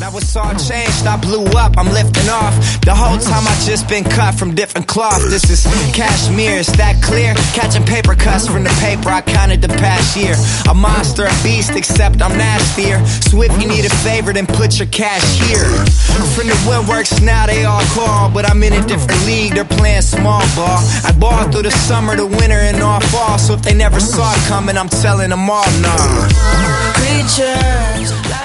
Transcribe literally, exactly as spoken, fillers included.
Now it's all changed, I blew up, I'm lifting off. The whole time I just been cut from different cloth. This is cashmere, is that clear? Catching paper cuts from the paper I counted the past year. A monster, a beast, except I'm nastier. So if you need a favor, then put your cash here. From the Windworks, now they all call, but I'm in a different league, they're playing small ball. I ball through the summer, the winter, and all fall. So if they never saw it coming, I'm telling them all, nah. Creatures